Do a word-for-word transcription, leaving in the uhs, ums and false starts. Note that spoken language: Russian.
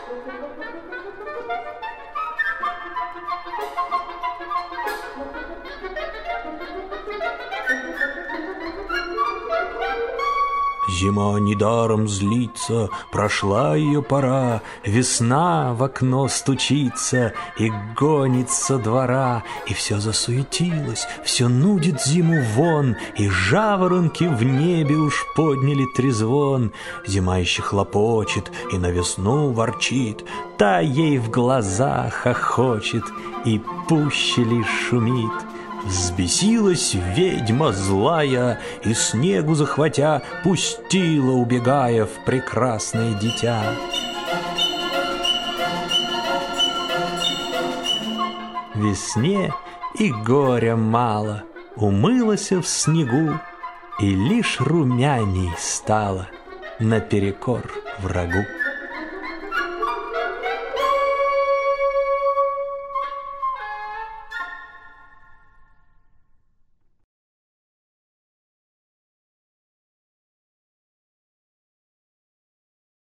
Зима недаром злится, прошла ее пора, весна в окно стучится и гонит со двора, и все засуетилось, все нудит зиму вон, и жаворонки в небе уж подняли трезвон. Зима еще хлопочет и на весну ворчит, та ей в глаза хохочет и пуще лишь шумит. Взбесилась ведьма злая и, снегу захватя, пустила, убегая, в прекрасное дитя. Весне и горя мало, умылась в снегу и лишь румяней стала наперекор врагу.